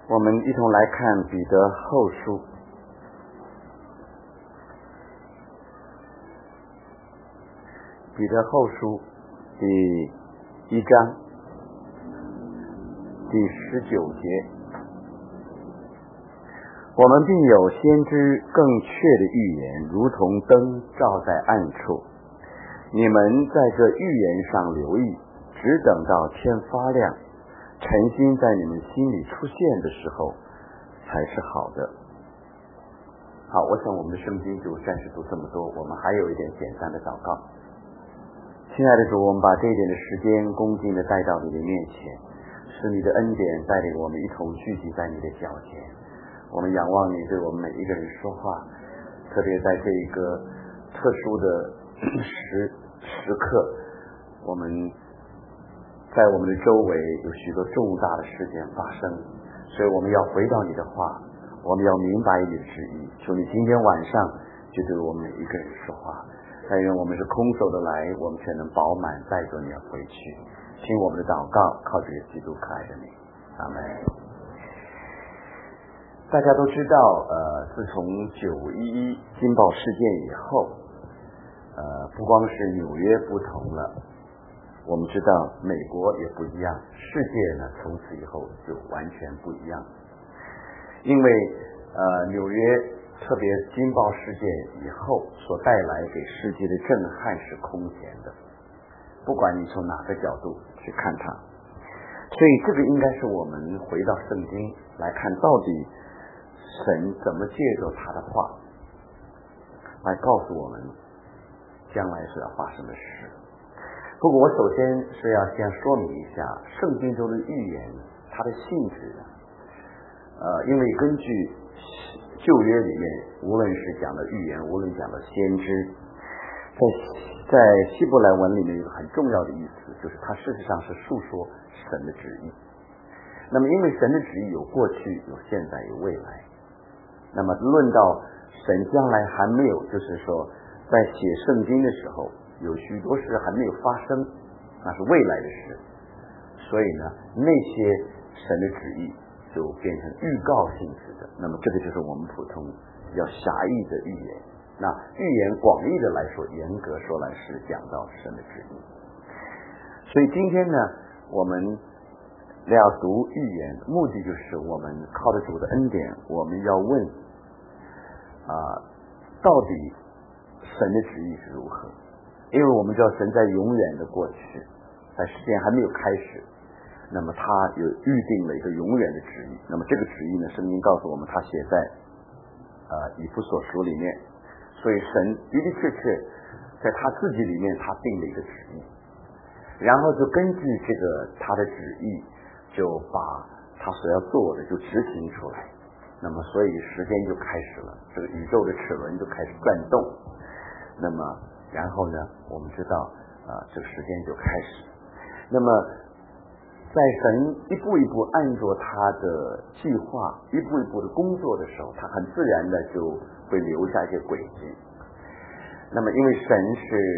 我们一同来看彼得后书。彼得后书第1章第19节，我们并有先知更确的预言，如同灯照在暗处。你们在这预言上留意，只等到天发亮，诚心在你们心里出现的时候，才是好的。好，我想我们的圣经就暂时读这么多，我们还有一点简单的祷告。亲爱的主，我们把这一点的时间恭敬的带到你的面前，使你的恩典带领我们一同聚集在你的脚前。我们仰望你对我们每一个人说话，特别在这一个特殊的时刻，我们在我们的周围有许多重大的事件发生，所以我们要回到你的话，我们要明白你的旨意。求你今天晚上就对我们每一个人说话，但愿我们是空手的来，我们却能饱满带着你回去。听我们的祷告，靠着基督可爱的名，阿门。大家都知道，自从911惊爆事件以后，不光是纽约不同了，我们知道美国也不一样，世界呢从此以后就完全不一样。因为纽约特别惊爆事件以后所带来给世界的震撼是空前的，不管你从哪个角度去看它。所以这个应该是我们回到圣经来看，到底神怎么借着他的话来告诉我们将来所要发生的事。不过我首先是要先说明一下圣经中的预言它的性质。因为根据旧约里面，无论是讲的预言，无论讲的先知，在希伯来文里面有个很重要的意思，就是它事实上是述说神的旨意。那么因为神的旨意有过去，有现在，有未来，那么论到神将来还没有，就是说在写圣经的时候有许多事还没有发生，那是未来的事，所以呢那些神的旨意就变成预告性质的。那么这个就是我们普通比较狭义的预言。那预言广义的来说，严格说来是讲到神的旨意。所以今天呢，我们要读预言，目的就是我们靠着主的恩典，我们要问到底神的旨意是如何。因为我们知道神在永远的过去，在时间还没有开始，那么他有预定了一个永远的旨意。那么这个旨意呢，圣经告诉我们他写在以弗所书里面。所以神的的确确在他自己里面他定了一个旨意，然后就根据这个他的旨意，就把他所要做的就执行出来。那么所以时间就开始了，这个宇宙的齿轮就开始转动。那么然后呢，我们知道这个时间就开始。那么在神一步一步按照他的计划一步一步的工作的时候，他很自然的就会留下一些轨迹。那么因为神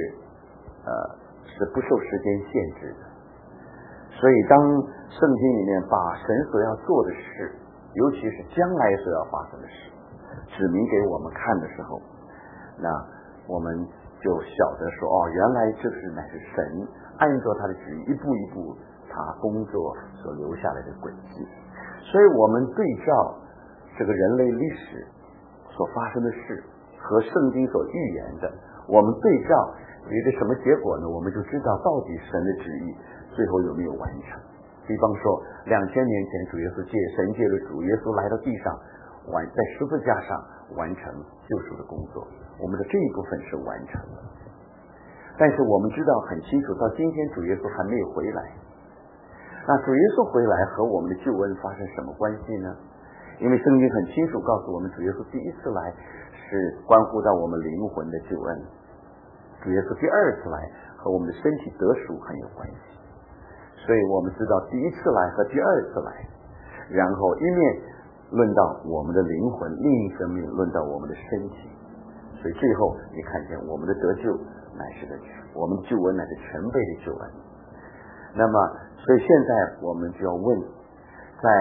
是不受时间限制的，所以当圣经里面把神所要做的事，尤其是将来所要发生的事指明给我们看的时候，那我们就晓得说，原来这是乃是神按照他的旨意一步一步他工作所留下来的轨迹。所以我们对照这个人类历史所发生的事和圣经所预言的，我们对照有一个什么结果呢？我们就知道到底神的旨意最后有没有完成。比方说2000年前主耶稣神借着主耶稣来到地上，在十字架上完成救赎的工作，我们的这一部分是完成了。但是我们知道很清楚，到今天主耶稣还没有回来。那主耶稣回来和我们的救恩发生什么关系呢？因为圣经很清楚告诉我们，主耶稣第一次来是关乎到我们灵魂的救恩，主耶稣第二次来和我们的身体得赎很有关系。所以我们知道第一次来和第二次来，然后一面论到我们的灵魂，另一方面论到我们的身体。所以最后你看见我们的得救乃是我们的救恩乃是全备的救恩。那么所以现在我们就要问，在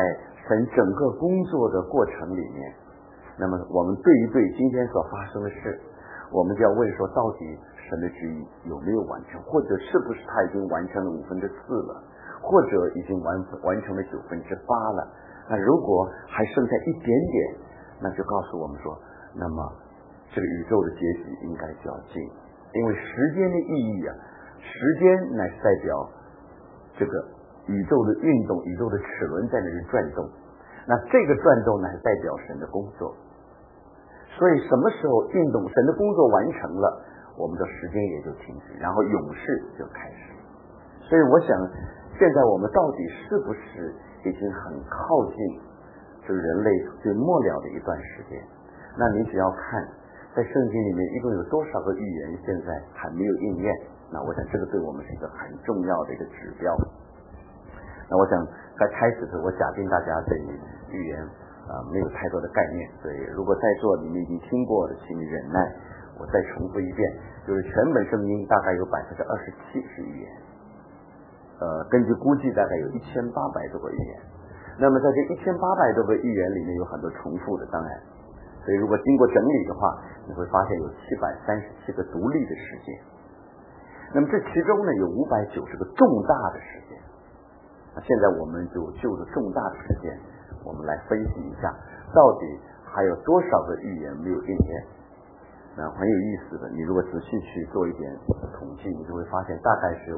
神整个工作的过程里面，那么我们对一对今天所发生的事，我们就要问说，到底神的旨意有没有完成，或者是不是他已经完成了4/5了，或者已经完成了8%了。那如果还剩下一点点，那就告诉我们说，那么这个宇宙的结局应该较近。因为时间的意义啊，时间乃是代表这个宇宙的运动，宇宙的齿轮在那里转动，那这个转动乃是代表神的工作。所以什么时候运动神的工作完成了，我们的时间也就停止，然后永世就开始。所以我想现在我们到底是不是已经很靠近这个人类最末了的一段时间？那你只要看在圣经里面一共有多少个预言现在还没有应验，那我想这个对我们是一个很重要的一个指标。那我想在开始的时候，我假定大家对预言没有太多的概念，所以如果在座你们已经听过的，请你忍耐，我再重复一遍，就是全本圣经大概有27%是预言，根据估计大概有1800多个预言。那么在这1800多个预言里面有很多重复的，当然，所以如果经过整理的话，你会发现有737个独立的事件。那么这其中呢有590个重大的事件。那现在我们就就着重大的事件，我们来分析一下，到底还有多少个预言没有应验。那很有意思的，你如果仔细去做一点统计，你就会发现大概是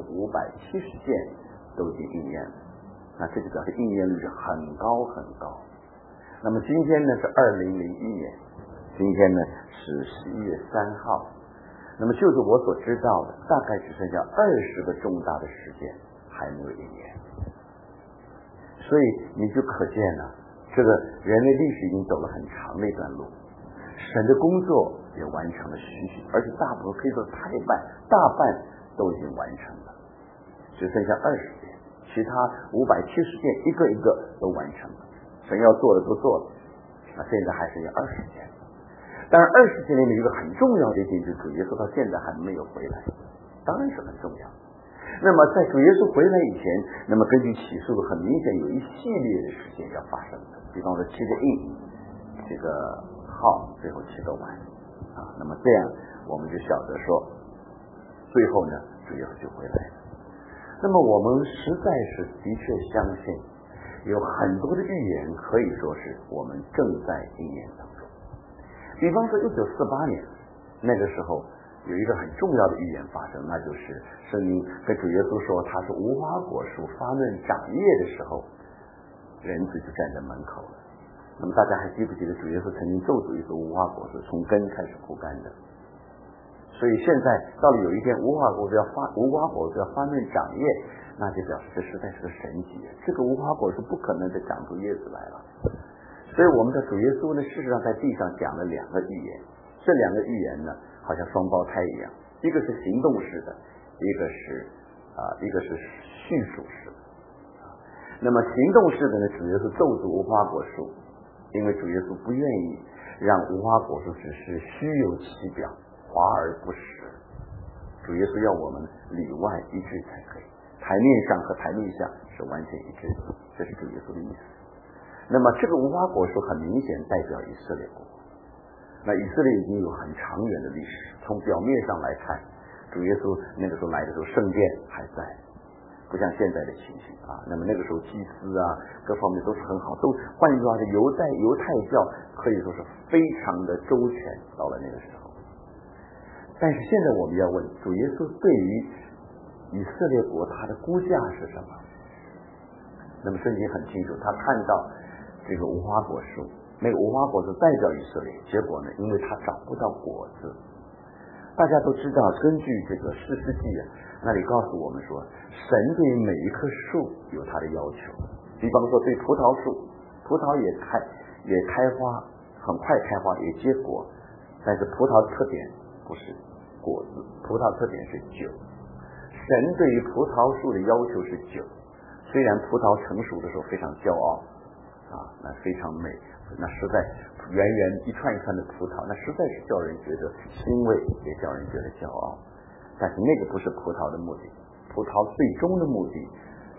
570件都已经应验了。那这就表示应验率是很高很高。那么今天呢是2001年，今天呢是11月3号。那么就是我所知道的，大概只剩下20个重大的事件还没有应验。所以你就可见了，这个人类历史已经走了很长的一段路，神的工作也完成了许许，而且大部分可以说大半都已经完成了，只剩下20件，其他570件一个一个都完成了，神要做的都做了，那现在还剩下20件。当然20件里面有一个很重要的一点，就是主耶稣到现在还没有回来，当然是很重要。那么在主耶稣回来以前，那么根据启示录很明显有一系列的事件要发生的，比方说7个印，7个号，最后7个碗啊。那么这样我们就晓得说，最后呢主耶稣就回来了。那么我们实在是的确相信有很多的预言可以说是我们正在应验当中。比方说1948年那个时候有一个很重要的预言发生，那就是圣经跟主耶稣说他是无花果树发嫩长叶的时候，人子就站在门口了。那么大家还记不记得主耶稣曾经咒诅一棵无花果树从根开始枯干的？所以现在到底有一天无花果树要发嫩长叶，那就表示这实在是个神迹，这个无花果树不可能再长出叶子来了。所以我们的主耶稣呢，事实上在地上讲了2个预言，这2个预言呢好像双胞胎一样，一个是行动式的，一个是叙述式的。那么行动式的呢，主耶稣咒诅无花果树，因为主耶稣不愿意让无花果树只是虚有其表，华而不实。主耶稣要我们里外一致才可以，台面上和台面下是完全一致的，这是主耶稣的意思。那么这个无花果树很明显代表以色列国。那以色列已经有很长远的历史，从表面上来看，主耶稣那个时候来的时候圣殿还在，不像现在的情形啊。那么那个时候祭司啊各方面都是很好，都换句话说犹太教可以说是非常的周全，到了那个时候。但是现在我们要问，主耶稣对于以色列国他的估价是什么？那么圣经很清楚，他看到这个无花果树，那个无花果树代表以色列，结果呢，因为他找不到果子。大家都知道，根据这个士师记那里告诉我们说，神对每一棵树有他的要求。比方说对葡萄树，葡萄也开花，很快开花也结果，但是葡萄的特点不是果子，葡萄特点是酒。神对于葡萄树的要求是酒，虽然葡萄成熟的时候非常骄傲啊，那非常美，那实在圆圆一串一串的葡萄，那实在是叫人觉得欣慰，也叫人觉得骄傲。但是那个不是葡萄的目的，葡萄最终的目的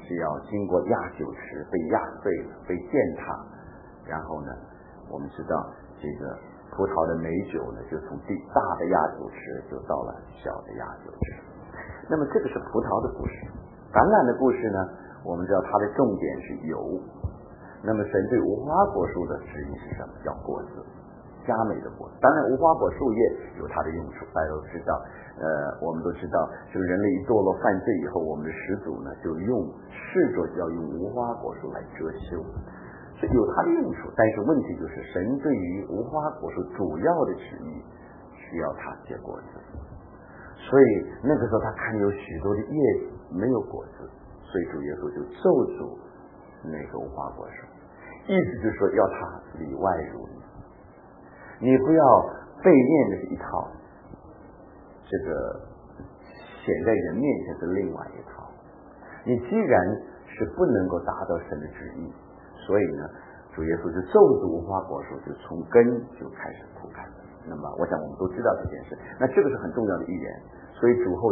是要经过压酒池被压碎了，被践踏，然后呢，我们知道这个葡萄的美酒呢，就从大的压酒池就到了小的压酒池。那么这个是葡萄的故事。橄榄的故事呢，我们知道它的重点是油。那么神对无花果树的指引是什么？要果子，佳美的果子。当然无花果树叶有它的用处，大家都知道。我们都知道，这个人类一堕落犯罪以后，我们的始祖呢就试着要用无花果树来遮羞，是有它的用处。但是问题就是，神对于无花果树主要的旨意需要它结果子，所以那个时候他看有许多的叶子没有果子，所以主耶稣就咒诅那个无花果树，意思就是说要它里外如一，你不要背面的是一套，这个显在人面前是另外一套。你既然是不能够达到神的旨意，所以呢，主耶稣就咒诅无花果树，就从根就开始枯干。那么我想我们都知道这件事，那这个是很重要的预言。所以主后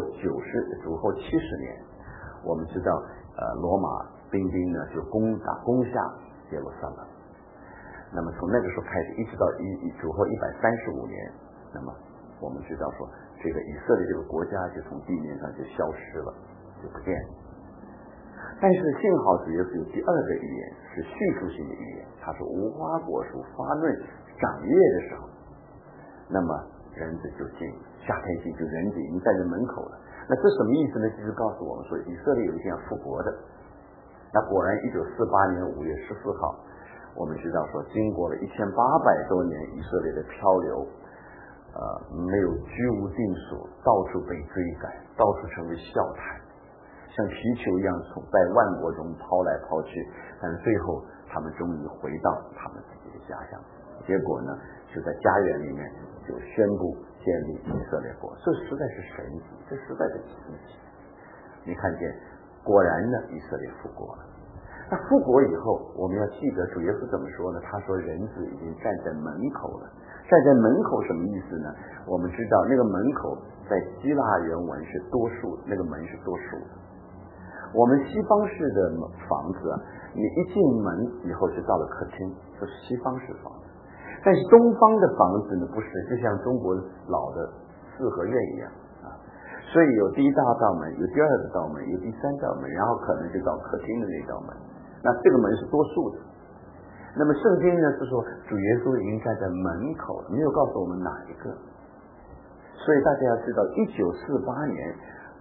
70年，我们知道罗马兵呢就攻下耶路撒冷。那么从那个时候开始，一直到主后135年，那么我们知道说，这个以色列这个国家就从地面上就消失了，就不见了。但是幸好主耶稣有第二个预言，是叙述性的预言。他说无花果树发嫩长叶的时候，那么人子就进夏天进，就人子已经站在门口了。那这什么意思呢？就是告诉我们说，以色列有一天要复国的。那果然1948年5月14号，我们知道说，经过了1800多年以色列的漂流，没有居无定所，到处被追赶，到处成为笑谈，像皮球一样在万国中抛来抛去，但是最后他们终于回到他们自己的家乡。结果呢，就在家园里面就宣布建立以色列国，这实在是神迹，这实在是奇迹。你看见，果然呢，以色列复国了。那复国以后，我们要记得主耶稣怎么说呢？他说人子已经站在门口了。站在门口什么意思呢？我们知道那个门口在希腊原文是多数，那个门是多数的。我们西方式的房子你一进门以后就到了客厅，这是西方式房子。但是东方的房子呢，不是，就像中国老的四合院一样所以有第一大道门，有第二个道门，有第三道门，然后可能就到客厅的那道门。那这个门是多数的。那么圣经呢是说，主耶稣已经站在门口了，没有告诉我们哪一个。所以大家要知道，1948年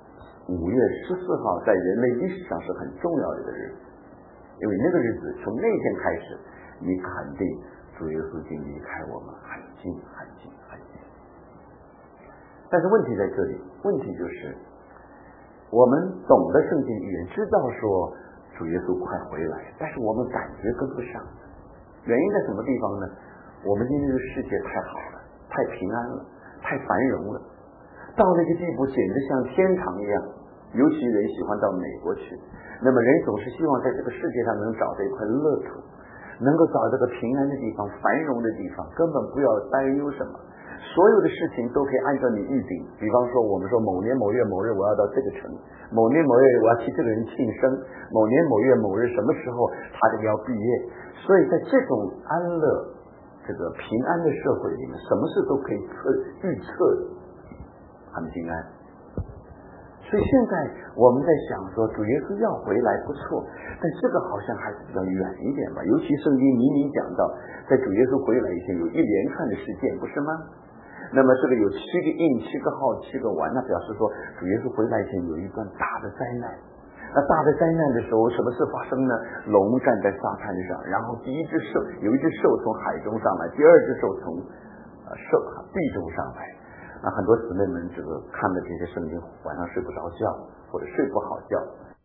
5月14号在人类历史上是很重要的一个日子，因为那个日子从那天开始，你肯定主耶稣已经离开我们很近很近很近。但是问题在这里，问题就是我们懂得圣经预言，知道说主耶稣快回来，但是我们感觉跟不上。原因在什么地方呢？我们今天这个世界太好了，太平安了，太繁荣了，到那个地步简直像天堂一样。尤其人喜欢到美国去，那么人总是希望在这个世界上能找到一块乐土，能够找这个平安的地方，繁荣的地方，根本不要担忧什么，所有的事情都可以按照你预定。比方说我们说某年某月某日我要到这个城，某年某月我要替这个人庆生，某年某月某日什么时候他这个要毕业。所以在这种安乐这个平安的社会里面，什么事都可以预测，很平安。所以现在我们在想说，主耶稣要回来不错，但这个好像还是比较远一点吧。尤其圣经明明讲到，在主耶稣回来以前有一连串的事件，不是吗？那么这个有7个印、7个号、7个丸，那表示说主耶稣回来以前有一段大的灾难。那大的灾难的时候，什么事发生呢？龙站在沙滩上，然后有一只兽从海中上来，第二只兽从地中上来。那很多姊妹们这个看的这些圣经，晚上睡不着觉，或者睡不好觉，